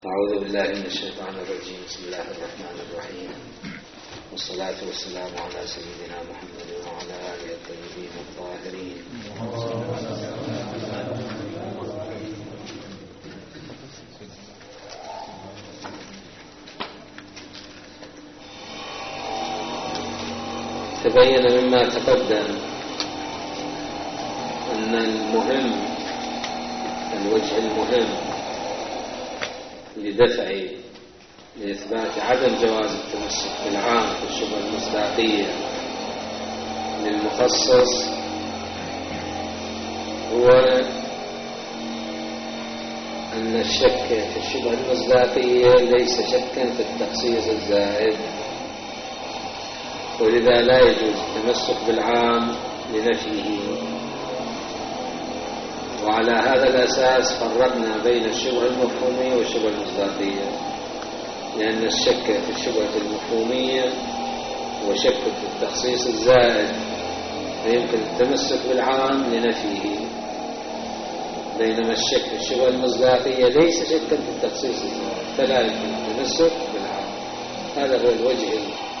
أعوذ بالله من الشيطان الرجيم. بسم الله الرحمن الرحيم، والصلاة والسلام على سيدنا محمد وعلى آله الطيبين الطاهرين. تبين مما تقدم أن الوجه المهم لإثبات عدم جواز التمسك بالعام في الشبهة المصداقية للمخصص هو أن الشك في الشبهة المصداقية ليس شكا في التخصيص الزائد، ولذا لا يجوز التمسك بالعام لنفيه. وعلى هذا الأساس فرقنا بين الشبهة المفهومية والشبهة المصداقية، لأن الشك في الشبهة المفهومية هو شك في التخصيص الزائد، فيمكن التمسك بالعام لنفيه، بينما الشك في الشبهة المصداقية ليس شكا في التخصيص الزائد، فلا يمكن التمسك بالعام. هذا هو الوجه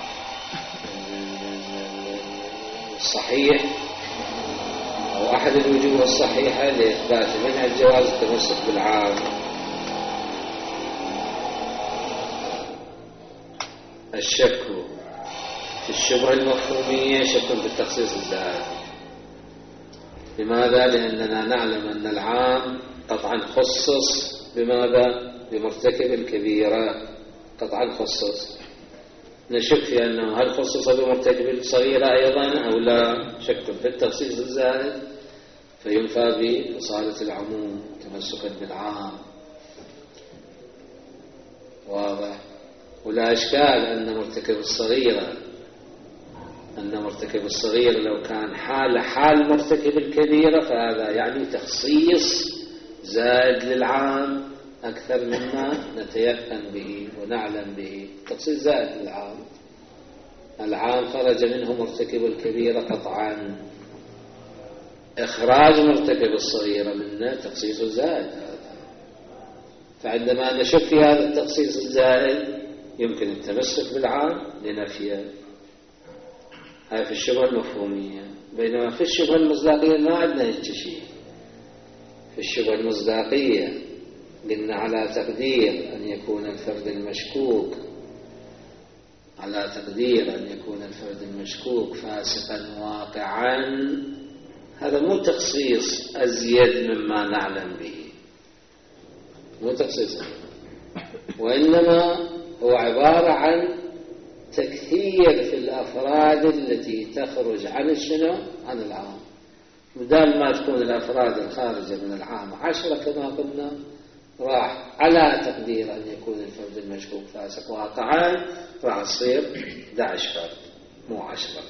الصحيح أو أحد الوجوه الصحيحة لإثبات منع الجواز التمسك بالعام. الشك في الشبهة المفهومية شك في التخصيص الزائد. لماذا؟ لأننا نعلم أن العام قطعا خصص بماذا؟ بمرتكب الكبيرة، قطعا خصص. نشك في أنه هل خصص بمرتكب الصغيرة أيضا أو لا، شك في التخصيص الزائد، فينفى بإصالة العموم تمسكا بالعام. واضح؟ ولا إشكال أن مرتكب الصغيرة لو كان حال مرتكب الكبيرة فهذا يعني تخصيص زائد للعام أكثر مما نتيقن به ونعلم به. تخصيص زائد للعام، العام خرج منه مرتكب الكبيرة قطعا، إخراج مرتكب الصغيرة منه تخصيص زائد. فعندما نشك في هذا التخصيص الزائد يمكن التمسك بالعام لنفيه. هذا في الشبهة المفهومية. بينما في الشبهة المصداقية ما عندنا هيك شيء. في الشبهة المصداقية قلنا على تقدير أن يكون الفرد المشكوك فاسقا واقعا، هذا مو تخصيص أزيد مما نعلم به، مو تخصيص، وإنما هو عبارة عن تكثير في الأفراد التي تخرج عن العام. بدل ما تكون الأفراد الخارجة من العام 10 كما قلنا، راح على تقدير أن يكون الفرد المشكوك فاسق واقعا راح تصير 11 فرد مو 10.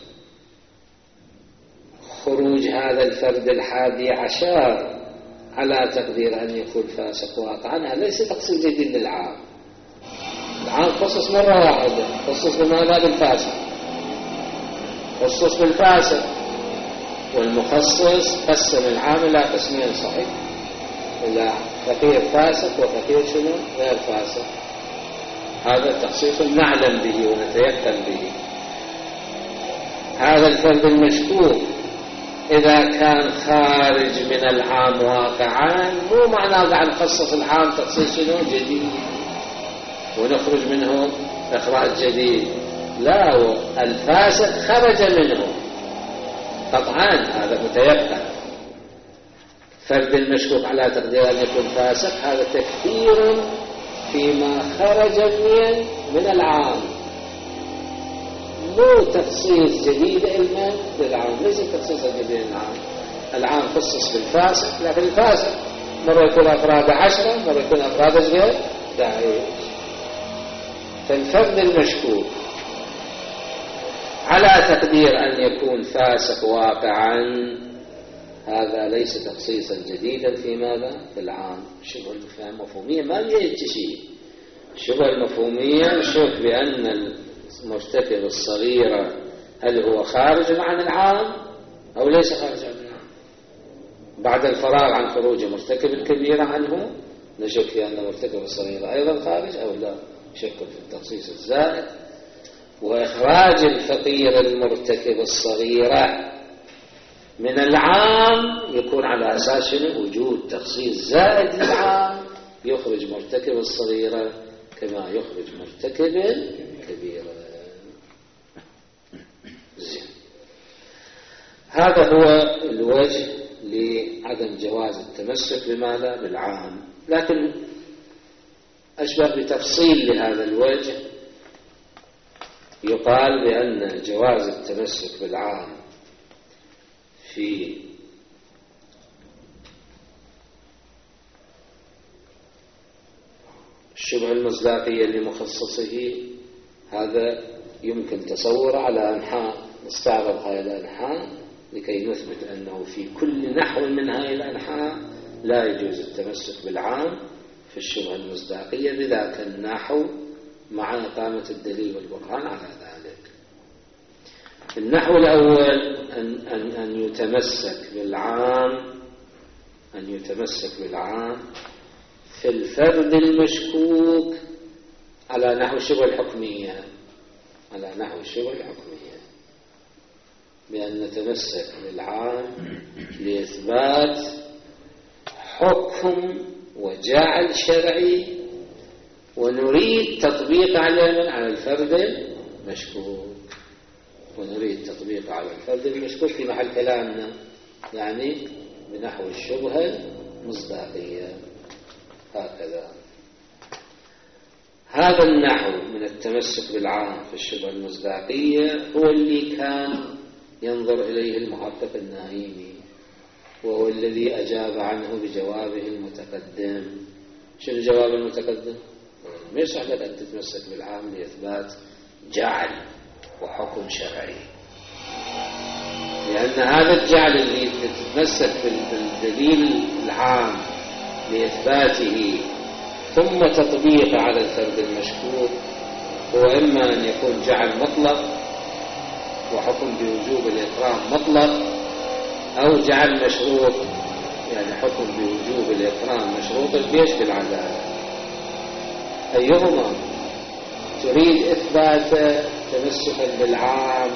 خروج هذا الفرد 11 على تقدير أن يكون فاسق واقعا هذا ليس تخصيص جديد للعام. العام خصص مرة واحدة، خصص بماذا؟ بالفاسق، خصص بالفاسق. والمخصص قسم العام إلى قسمين، صحيح؟ إلى فقير فاسق وفقير شنو؟ غير فاسق. هذا تخصيص نعلم به ونتيقن به. هذا الفرد المشكوك إذا كان خارج من العام واقعا مو معناه قاعد نخصص العام تخصيص شنو؟ جديد ونخرج منه إخراج جديد. لا، الفاسق خرج منه قطعا، هذا متيقن. فرد المشكوك على تقدير أن يكون فاسق هذا تكثير فيما خرج من العام، مو تخصيص جديد للعام، ليس تخصيص جديد للعام. العام خصص بالفاسق، لكن الفاسق مرة يكون أفراد 10 مرة يكون أفراد غير 11. فالفرد المشكوك على تقدير أن يكون فاسق واقعا هذا ليس تخصيصا جديدا في ماذا؟ في العام. الشبهة المفهومية ما يجي شيء. الشبهة المفهومية نشوف بأن المرتكب الصغيرة هل هو خارج عن العام أو ليس خارج عن العام. بعد الفراغ عن خروج مرتكب الكبيرة عنه نشك في أن مرتكب الصغيرة أيضا خارج أو لا، شك في التخصيص الزائد. وإخراج الفقير المرتكب الصغيرة من العام يكون على أساس وجود تخصيص زائد للعام يخرج مرتكب الصغيرة كما يخرج مرتكب الكبيرة. زين. هذا هو الوجه لعدم جواز التمسك بماذا؟ بالعام. لكن أشبه بتفصيل لهذا الوجه، يقال بأن جواز التمسك بالعام في الشبهة المصداقية لمخصصه هذا يمكن تصوره على أنحاء، نستعرض هذه الأنحاء لكي نثبت أنه في كل نحو من هذه الأنحاء لا يجوز التمسك بالعام في الشبهة المصداقية بذاك النحو مع إقامة الدليل والبرهان على ذلك. النحو الأول أن يتمسك بالعام في الفرد المشكوك على نحو الشبهة الحكمية، بأن نتمسك بالعام لإثبات حكم وجعل شرعي ونريد تطبيق على الفرد المشكوك، في محل كلامنا يعني بنحو الشبهة المصداقية. هكذا هذا النحو من التمسك بالعام في الشبهة المصداقية هو اللي كان ينظر إليه المحقق الناهيني، وهو الذي أجاب عنه بجوابه المتقدم. شنو الجواب المتقدم؟ ما يصح لك أن تتمسك بالعام لإثبات جعل وحكم شرعي، لأن هذا الجعل اللي تتمسك بالدليل العام لإثباته ثم تطبيقه على الفرد المشكوك هو إما أن يكون جعل مطلق وحكم بوجوب الإكرام مطلق، أو جعل مشروط يعني حكم بوجوب الإكرام مشروط بيش بالعدالة. أيهما تريد إثبات تمسكا بالعام؟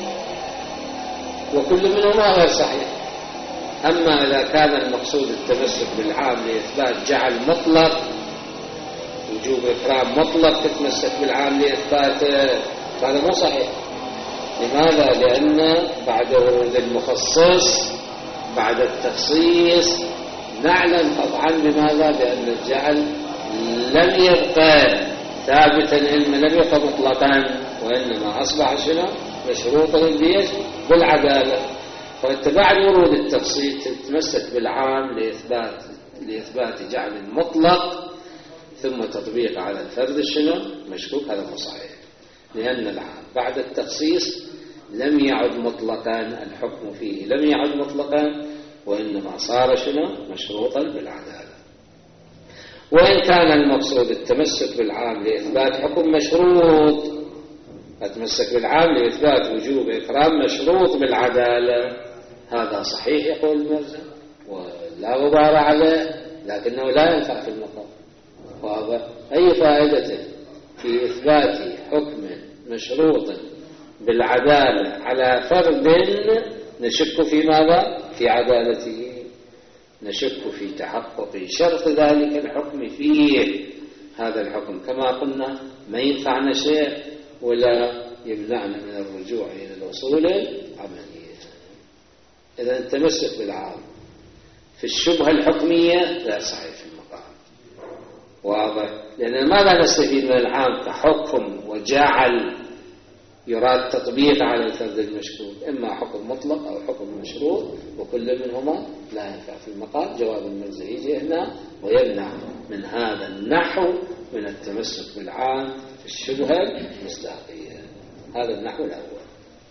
وكل منهما غير صحيح. أما إذا كان المقصود التمسك بالعام لإثبات جعل مطلق وجوب إكرام مطلق تتمسك بالعام لإثبات، هذا مو صحيح. لماذا؟ لأن بعد ورود المخصص بعد التخصيص نعلم قطعا بماذا؟ بأن الجعل لم يبقى ثابتا، لم يبقى مطلقا، وإنما أصبح شنو؟ مشروطا بالعدالة. فأنت بعد ورود التخصيص تتمسك بالعام لإثبات جعل مطلق ثم تطبيق على الفرد شنو؟ مشكوك. هذا مو صحيح، لأن العام بعد التخصيص لم يعد مطلقا، الحكم فيه لم يعد مطلقا، وإنما صار شنو؟ مشروطا بالعدالة. وإن كان المقصود التمسك بالعام لإثبات حكم مشروط، أتمسك بالعام لإثبات وجوب إكرام مشروط بالعدالة، هذا صحيح يقول المرزا ولا غبار عليه، لكنه لا ينفع في المقام. واضح؟ أي فائدة في إثبات حكم مشروط بالعدالة على فرد نشك في ماذا؟ في عدالته، نشك في تحقق شرط ذلك الحكم فيه. هذا الحكم كما قلنا ما ينفعنا شيء ولا يمنعنا من الرجوع إلى الأصول العملية. إذا التمسك بالعام في الشبهة الحكمية لا صحيح في المقام. واضح؟ لأن ماذا نستفيد من العام كحكم وجعل يراد تطبيق على الفرد المشكوك؟ إما حكم مطلق أو حكم مشروط، وكل منهما لا ينفع في المقام. جواب المرزا يجي هنا ويمنع من هذا النحو من التمسك بالعام في الشبهة المصداقية. هذا النحو الأول.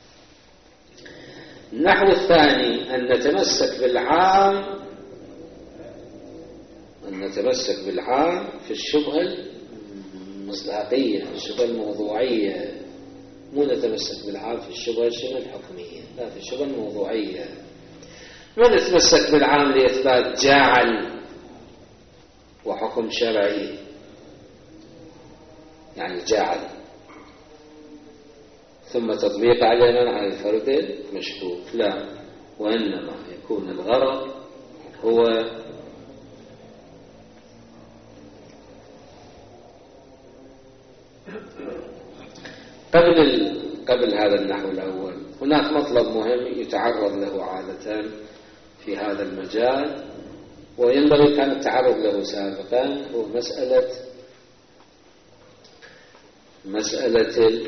النحو الثاني أن نتمسك بالعام في الشبهة المصداقية، الشبهة الموضوعية. مو نتمسك بالعام في الشبهة الحكمية، لا، في الشبهة الموضوعية. ما نتمسك بالعام لإثبات جعل وحكم شرعي يعني جعل، ثم تطبيق علينا على الفرد المشكوك. لا، وإنما يكون الغرض هو قبل هذا النحو الأول هناك مطلب مهم يتعرض له عادة في هذا المجال، وينبغي كان التعرض له سابقا، هو مسألة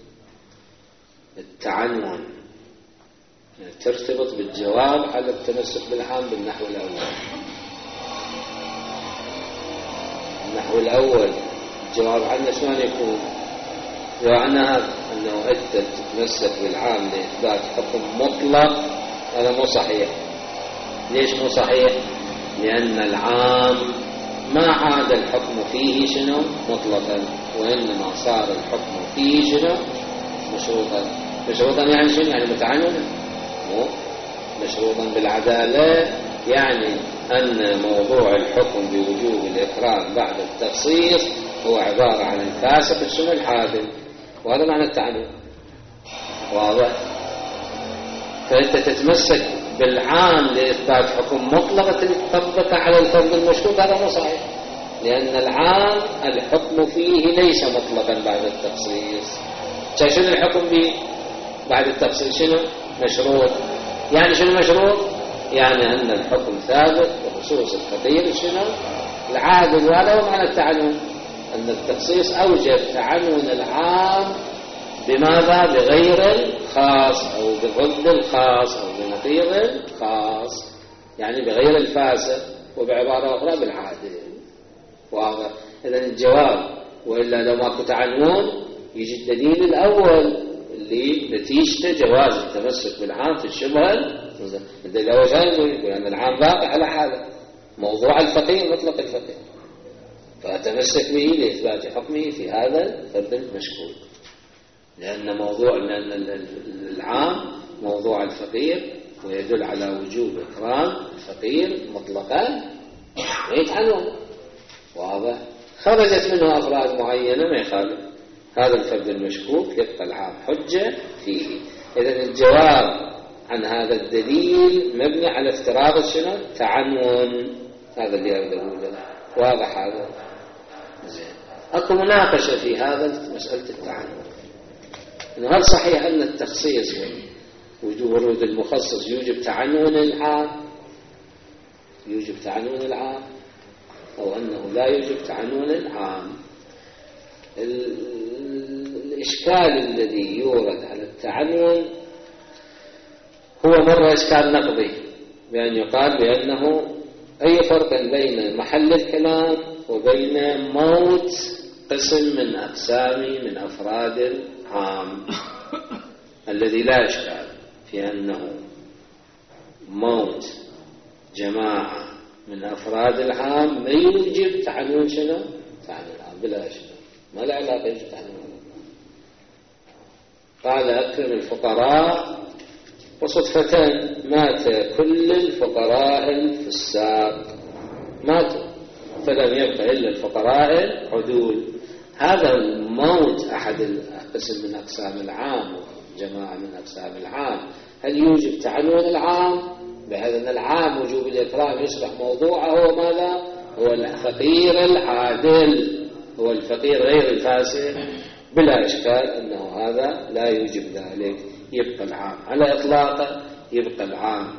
التعنون، يعني ترتبط بالجواب على التمسك بالعام بالنحو الأول. النحو الأول الجواب عنه شلون يكون؟ لو عنها أنه أنت تتمسك بالعام لإثبات حكم مطلق، هذا مو صحيح. ليش مو صحيح؟ لأن العام ما عاد الحكم فيه شنو مطلقا، وإنما صار الحكم فيه شنو مشروطا يعني شنو؟ يعني متعننا، مو مشروطا بالعدالة، يعني أن موضوع الحكم بوجوب الإكرام بعد التخصيص هو عبارة عن الفاسق شنو الحادث، وهذا معنى التعنن. واضح؟ فأنت تتمسك بالعام لإثبات حكم مطلقة تطبق على الفرد المشكوك، هذا مو صحيح، لأن العام الحكم فيه ليس مطلقا بعد التخصيص. شنو الحكم به بعد التخصيص؟ شنو مشروط. يعني شنو مشروط؟ يعني أن الحكم ثابت بخصوص الفقير شنو العادل، وهذا هو معنى التعنن، أن التخصيص أوجب تعنن العام بماذا؟ بغير الخاص أو بضد الخاص أو بنقيض الخاص، يعني بغير الفاسق، وبعبارة أخرى بالعادل. واضح؟ إذن الجواب، وإلا لو ماكو تعنون يجي الدليل الأول اللي نتيجته جواز التمسك بالعام في الشبهة. الدليل الأول يقول أن العام باقي على حاله، موضوع الفقير مطلق الفقير، فأتمسك به لإثبات حكمه في هذا الفرد المشكوك، لأن العام موضوع الفقير ويدل على وجوب إكرام الفقير مطلقا ويتعنون. واضح؟ خرجت منه أفراد معينة ما يخالف، هذا الفرد المشكوك يبقى العام حجة فيه. إذن الجواب عن هذا الدليل مبني على افتراض شنو؟ تعنون. هذا اللي أريد أقوله. واضح هذا؟ زين. أكو مناقشة في هذا مسألة التعنون، إنه هل صحيح أن التخصيص وجوب ورود المخصص يوجب تعنون العام، يوجب تعنون العام، أو أنه لا يوجب تعنون العام؟ الإشكال الذي يورد على التعنون هو مرة إشكال نقضي، بأن يقال بأنه أي فرق بين محل الكلام وبين موت قسم من أقسام من أفراد العام، الذي لا إشكال في أنه موت جماعة من أفراد العام ما يوجب تعنون شنو؟ تعنون العام بلا إشكال، ما له علاقة يوجب تعنون العام. قال أكرم الفقراء، وصدفة مات كل الفقراء الفساق، ماتوا فلم يبقى إلا الفقراء العدول. هذا الموت أحد القسم من أقسام العام، جماعة من أقسام العام، هل يوجب تعنون العام بحيث أن العام وجوب الإكرام يصبح موضوعه هو ماذا؟ هو الفقير العادل، هو الفقير غير الفاسق؟ بلا إشكال أنه هذا لا يوجب ذلك، يبقى العام على إطلاقه، يبقى العام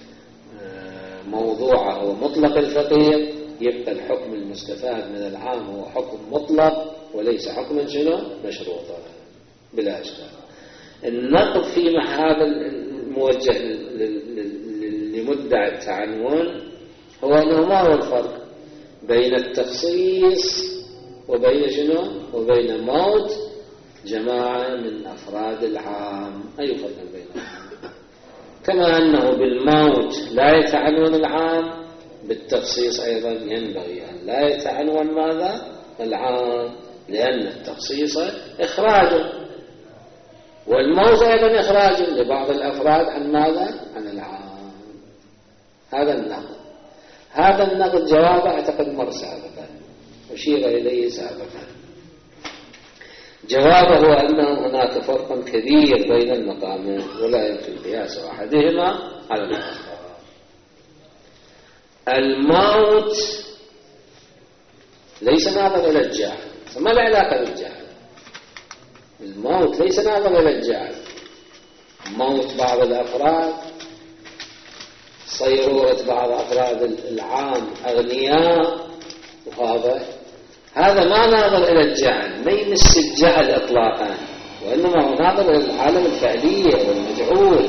موضوعه هو مطلق الفقير، يبقى الحكم المستفاد من العام هو حكم مطلق وليس حكما شنو؟ مشروطا بلا إشكال. النقض في هذا الموجه لمدعي التعنون هو أنه ما هو الفرق بين التخصيص وبين شنو؟ وبين موت جماعة من أفراد العام. أي فرق بينهم؟ كما أنه بالموت لا يتعنون العام، بالتخصيص أيضا ينبغي أن لا يتعنون ماذا؟ العام، لأن التخصيص إخراج والموت أيضا إخراج لبعض الأفراد عن ماذا؟ عن العام. هذا النقد، هذا النقد جوابه أعتقد مر سابقا، أشير إليه سابقا. جوابه أنه هناك فرق كبير بين المقامين ولا يمكن قياس أحدهما على الآخر. الموت ليس ناظر إلى الجعل، ما له علاقة بالجعل. الموت ليس ناظر إلى الجعل. موت بعض الأفراد، صيرورة بعض أفراد العام أغنياء، هذا ما ناظر إلى الجعل، ما يمس الجعل إطلاقا، وإنما هو ناظر إلى العالم الفعلية والمجعول.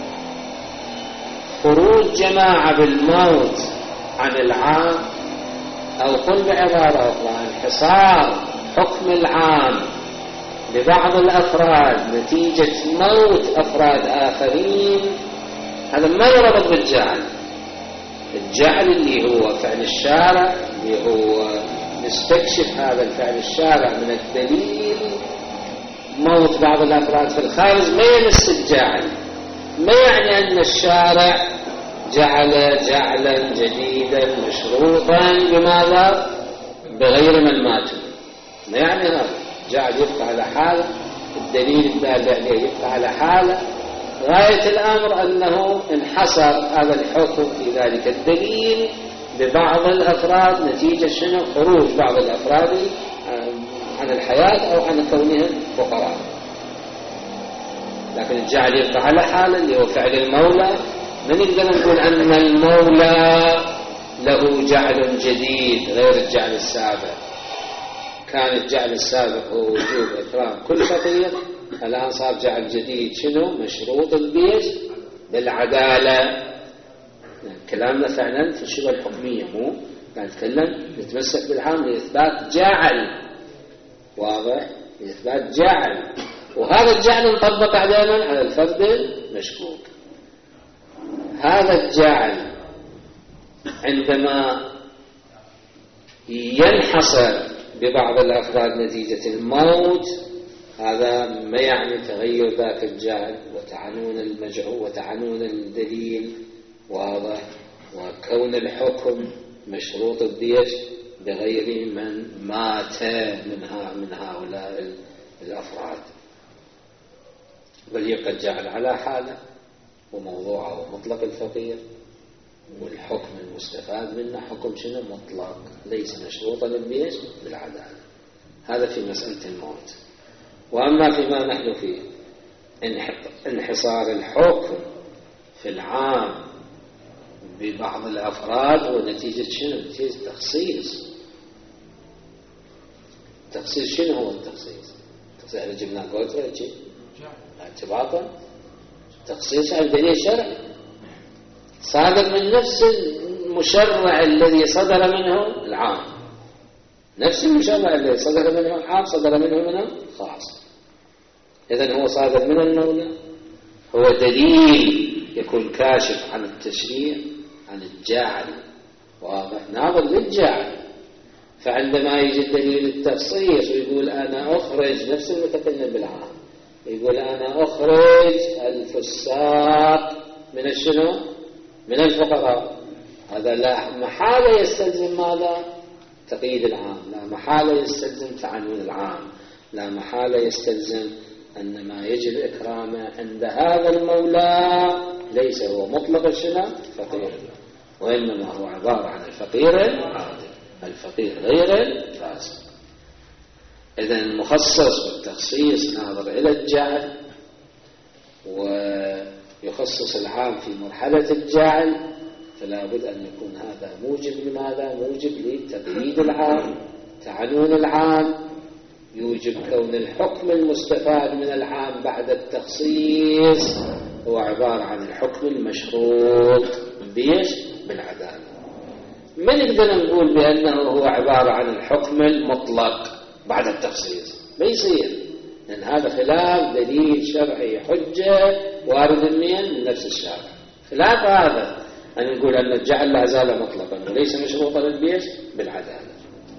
خروج جماعة بالموت عن العام، أو قل بعبارة أخرى انحصار حكم العام لبعض الأفراد نتيجة موت أفراد آخرين، هذا ما يربط بالجعل. الجعل اللي هو فعل الشارع، اللي هو نستكشف هذا الفعل الشارع من الدليل. موت بعض الأفراد في الخارج ما يمس الجعل، ما يعني أن الشارع جعل جعلا جديدا مشروطا بماذا؟ بغير من ماتوا، ما يعني هذا. جعل يبقى على حاله، الدليل الدال عليه يبقى على حاله. غاية الأمر أنه انحصر هذا الحكم في ذلك الدليل ببعض الأفراد نتيجة شنو؟ خروج بعض الأفراد عن الحياة أو عن كونهم فقراء. لكن الجعل يبقى على حاله اللي هو فعل المولى. ما نقدر نقول أن المولى له جعل جديد غير الجعل السابق. كان الجعل السابق هو وجوب إكرام كل فقير، الآن صار جعل جديد شنو؟ مشروط البيش بالعدالة. كلامنا فعلا في الشبه الحكمية، مو نتكلم نتمسك بالعام لإثبات جعل واضح، لإثبات جعل. وهذا الجعل نطبق دائما على الفرد المشكوك. هذا الجعل عندما ينحصر ببعض الأفراد نتيجة الموت، هذا ما يعني تغير ذاك الجعل وتعنون المجعول وتعنون الدليل واضح، وكون الحكم مشروط الدية بغير من مات من هؤلاء الأفراد، بل يبقى الجعل على حاله وموضوعه مطلق الفقير، والحكم المستفاد منه حكم شنو؟ مطلق، ليس مشروطا للبيش بالعدالة. هذا في مسألة الموت. وأما فيما نحن فيه انحصار الحكم في العام ببعض الأفراد ونتيجة شنو؟ نتيجة تخصيص. تخصيص شنو هو التخصيص؟ تخصيص احنا جبنا قلت شيء اعتباطا، تخصيص على دليل شرعي صادر من نفس المشرع الذي صدر منه العام، نفس المشرع الذي صدر منه العام صدر منه الخاص. إذن هو صادر من المولى، هو دليل يكون كاشف عن التشريع عن الجاعل واضح، ناظر للجاعل. فعندما يجي دليل التخصيص ويقول أنا أخرج، نفس المتكلم بالعام يقول أنا أخرج الفساق من الشنو؟ من الفقراء، هذا لا محالة يستلزم ماذا؟ تقييد العام، لا محالة يستلزم تعنون العام، لا محالة يستلزم أن ما يجب إكرامه عند هذا المولى ليس هو مطلق الشنو؟ فقير، وإنما هو عبارة عن الفقير العادل، الفقير غير الفاسق. إذن المخصص بالتخصيص ناظر إلى الجعل، ويخصص العام في مرحلة الجعل، فلا بد أن يكون هذا موجب لماذا؟ موجب لتقييد العام، تعنون العام، يوجب كون الحكم المستفاد من العام بعد التخصيص هو عبارة عن الحكم المشروط بالعدالة. ما نقدر نقول بأنه هو عبارة عن الحكم المطلق بعد التخصيص، ما يصير، لأن هذا خلاف دليل شرعي حجة وارد من نفس الشارع. خلاف هذا أن نقول أن الجعل لا زال مطلقا وليس مشروطا للبيش بالعدالة.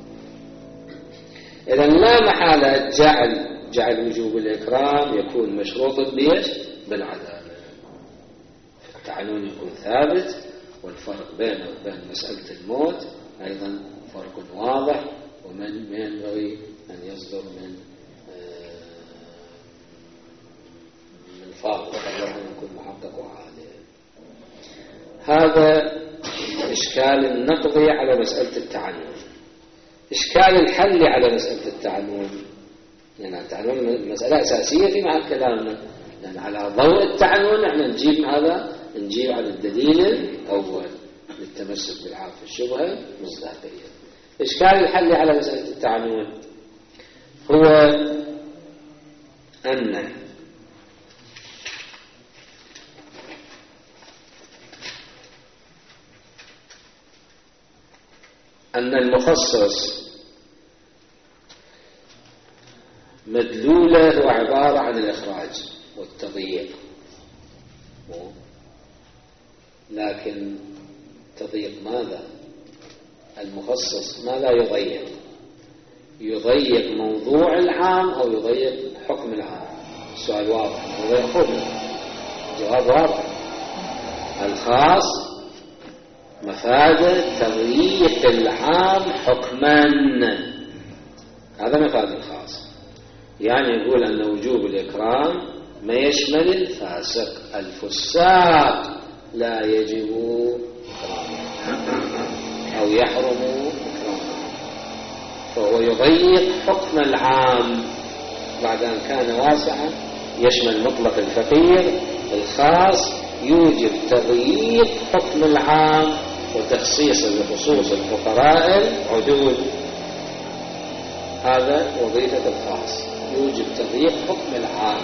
إذن لا محالة جعل وجوب الإكرام يكون مشروط البيش بالعدالة، التعنون يكون ثابت، والفرق بينه وبين مسألة الموت أيضا فرق واضح، ومن ما ينبغي أن يصدر من فاضل قبل أن يكون محقق وعادل. هذا إشكال النقضي على مسألة التعنون. إشكال الحل على مسألة التعنون، يعني التعنون مسألة أساسية في محل كلامنا، لأن على ضوء التعنون احنا نجيب على الدليل الأول للتمسك بالعارف الشبهة مصداقية. إشكال الحل على مسألة التعنون هو أن المخصص مدلوله هو عبارة عن الإخراج والتضييق، لكن تضييق ماذا؟ المخصص ماذا يضيق موضوع العام أو يضيق حكم العام؟ السؤال واضح، جواب واضح. الخاص مفاد تضييق العام حكما، هذا مفاد الخاص. يعني يقول أن وجوب الإكرام ما يشمل الفاسق، الفساق لا يجب إكرامه أو يحرم إكرامه، فهو يضيق حكم العام بعد أن كان واسعا يشمل مطلق الفقير. الخاص يوجب تضييق حكم العام وتخصيص بخصوص الفقراء العدول. هذا وظيفة الخاص، يوجب تضييق حكم العام.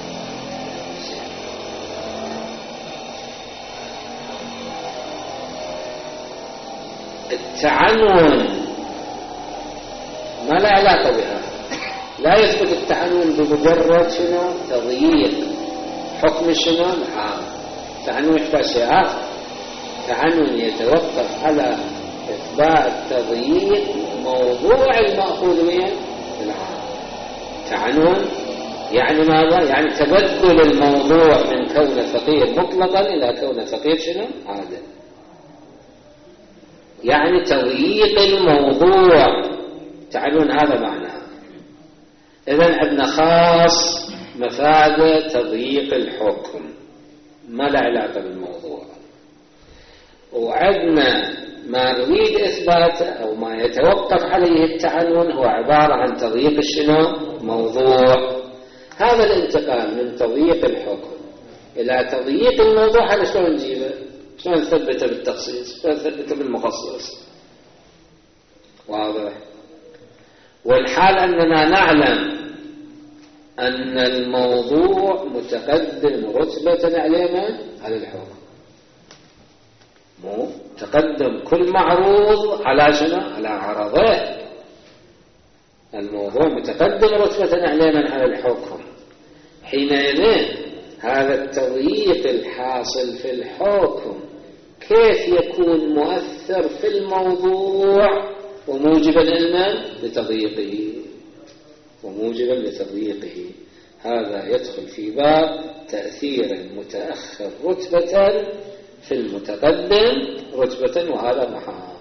التعنون ما لا علاقة بها، لا يثبت التعنون بمجرد تضييق حكم العام. التعنون يحتاج شيء آخر، التعنون يتوقف على إثبات تضييق موضوع المأخوذ من العام. التعنون يعني ماذا؟ يعني تبدل الموضوع من كون فقير مطلقا إلى كون فقير عادل، يعني تضييق الموضوع. التعنون هذا معناه. إذن عندنا خاص مفاد تضييق الحكم، ما له علاقة بالموضوع، وعندنا ما نريد إثباته أو ما يتوقف عليه التعنون هو عبارة عن تضييق موضوع. هذا الانتقال من تضييق الحكم إلى تضييق الموضوع هذا شلون نجيبه؟ شلون نثبته بالتخصيص؟ شلون نثبته بالمخصص؟ واضح. والحال أننا نعلم أن الموضوع متقدم رتبة على الحكم، مو تقدم كل معروض على على عرضه. الموضوع متقدم رتبة على الحكم. حينئذ هذا التضييق الحاصل في الحكم كيف يكون مؤثر في الموضوع وموجبا لتضييقه هذا يدخل في باب تأثير المتأخر رتبة في المتقدم رتبة، وهذا محال.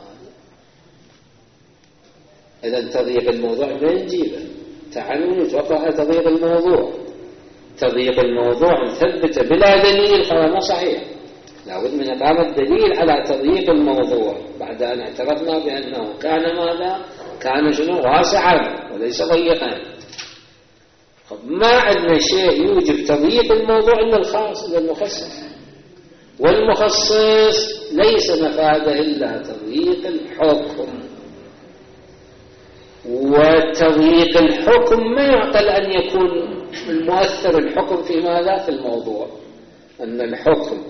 إذا تضييق الموضوع ما نجيبه، تعنون يتوقع على تضييق الموضوع. تضييق الموضوع نثبته بلا دليل فهو مو صحيح، لابد من إقامة دليل على تضييق الموضوع بعد أن اعترفنا بأنه كان ماذا؟ كان واسعا وليس ضيقا. ما عندنا شيء يوجب تضييق الموضوع إلا الخاص، إلا المخصص، والمخصص ليس مفاده إلا تضييق الحكم. وتضييق الحكم ما يعقل أن يكون المؤثر الحكم في ماذا؟ في الموضوع. أن الحكم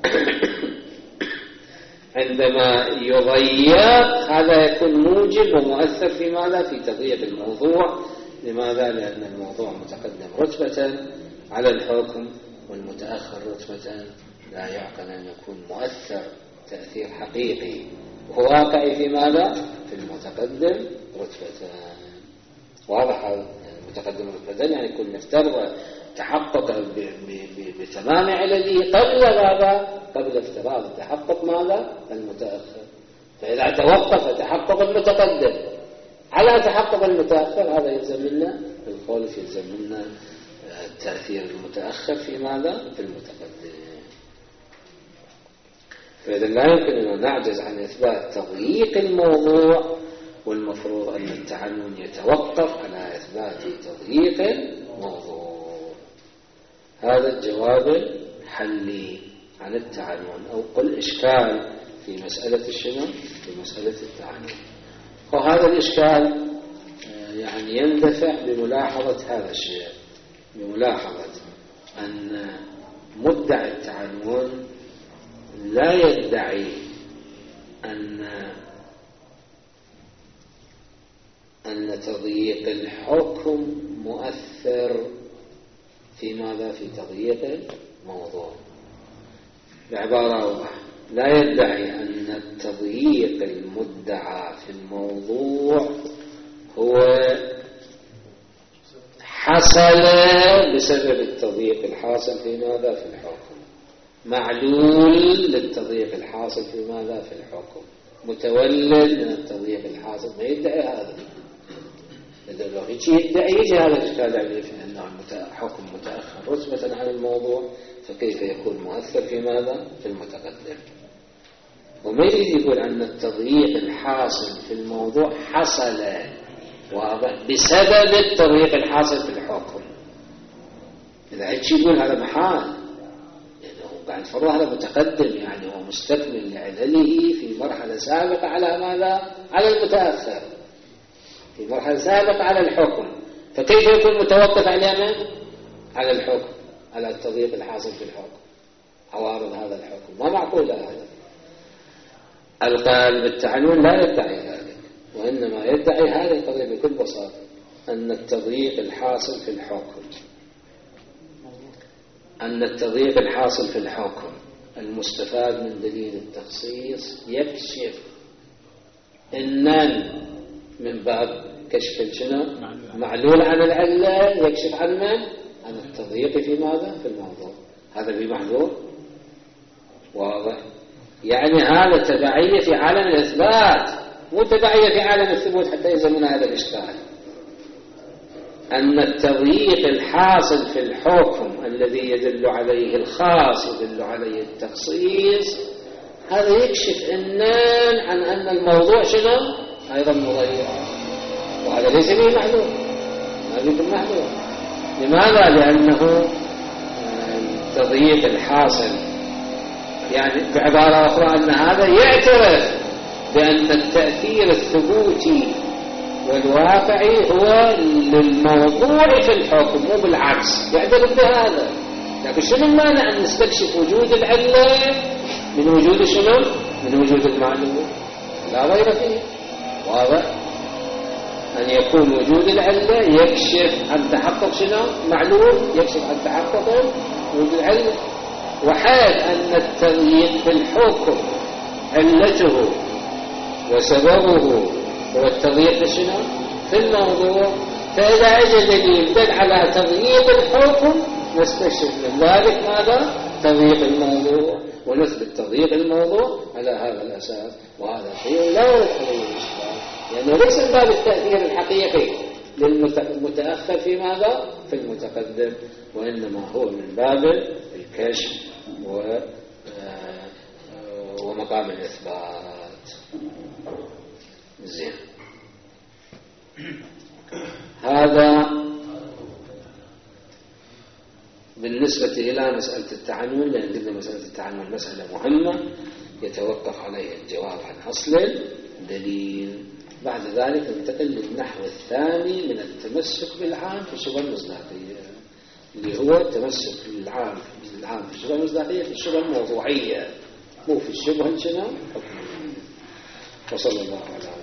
عندما يضيق هذا يكون موجب ومؤثر في ماذا؟ في تضييق الموضوع. لماذا؟ لأن الموضوع متقدم رتبة على الحكم، والمتأخر رتبة لا يعقل أن يكون مؤثر تأثير حقيقي وواقعي في ماذا؟ في المتقدم رتبة. واضح؟ المتقدم رتبة يعني يكون نفترض تحقق بتمام علله قبل ماذا؟ قبل افتراض تحقق ماذا؟ المتأخر. فإذا توقف تحقق المتقدم على تحقق المتأخر هذا يلزم منا الخلف، يلزم منا التأثير المتأخر في ماذا؟ في المتقدم. فإذا لا يمكن أن نعجز عن إثبات تضييق الموضوع، والمفروض أن التعنون يتوقف على إثبات تضييق الموضوع. هذا الجواب الحلي عن التعنون، أو قل إشكال في مسألة الشنو؟ في مسألة التعنون. وهذا الإشكال يعني يندفع بملاحظة هذا الشيء، بملاحظة أن مدعي التعنون لا يدعي أن تضييق الحكم مؤثر في ماذا؟ في تضييق الموضوع. بعبارة أوضح، لا يدعي أن التضييق المدعى في الموضوع هو حصل بسبب التضييق الحاصل في ماذا؟ في الحكم، معلول للتضييق الحاصل في ماذا؟ في الحكم، متولد من التضييق الحاصل. ما يدعي هذا. إذا لو يدعي يجي هذا الإشكال عليه في أنه حكم متأخر رتبة عن الموضوع، فكيف يكون مؤثر في ماذا؟ في المتقدم. وما يريد يقول أن التضييق الحاصل في الموضوع حصل واضح بسبب التضييق الحاصل في الحكم. إذا يقول هذا محال، لأنه قاعد فرض هذا متقدم، يعني هو مستكمل لعلله في مرحلة سابقة على ماذا؟ على المتأخر، في مرحلة سابقة على الحكم، فكيف يكون متوقف على من؟ على الحكم، على التضييق الحاصل في الحكم، عوارض هذا الحكم. ما معقول هذا. القائل بالتعنون لا يدعي ذلك، وإنما يدعي هذه القضية بكل بساطة، أن التضييق الحاصل في الحكم، أن التضييق الحاصل في الحكم المستفاد من دليل التخصيص يكشف إنن من باب كشف شنو؟ معلول عن العلة، يكشف عن من؟ عن التضييق في ماذا؟ في الموضوع. هذا بمعلول واضح. يعني هذا تبعية في عالم الإثبات، مو تبعية في عالم الثبوت حتى يلزمنا هذا الإشكال. أن التضييق الحاصل في الحكم الذي يدل عليه الخاص يدل عليه التخصيص، هذا يكشف إنان عن أن الموضوع شنو؟ أيضا مضيق، وهذا ليس به معلوم، ما بيكون معلوم. لماذا؟ لأنه التضييق الحاصل، يعني بعبارة أخرى أن هذا يعترف بأن التأثير الثبوتي والواقعي هو للموضوع في الحكم، مو بالعكس، يعترف بهذا. لكن شنو المانع أن نستكشف وجود العلة من وجود شنو؟ من وجود المعلوم، لا غير فيه. واضح؟ أن يكون وجود العلة يكشف عن تحقق شنو؟ معلوم، يكشف عن تحقق وجود العلة. وحيث أن التضييق في الحكم علته وسببه هو التضييق في شنو؟ في الموضوع، فإذا أجى دليل دل على تضييق الحكم نستشف من ذلك ماذا؟ تضييق الموضوع، ونثبت تضييق الموضوع على هذا الأساس. وهذا شيء لا يرد عليه الإشكال، لأنه ليس من باب التأثير الحقيقي للمتأخر في ماذا؟ في المتقدم، وإنما هو من باب الكشف ومقام الإثبات. زين، هذا بالنسبة إلى مسألة التعنون. لأن قلنا مسألة التعنون مسألة مهمة يتوقف عليها الجواب عن أصل الدليل. بعد ذلك ننتقل للنحو الثاني من التمسك بالعام في الشبهة المصداقية، اللي هو التمسك بالعام في الشبهة المصداقية في الشبهة الموضوعية، مو في الشبهة شنو؟ حكم. وصلى الله على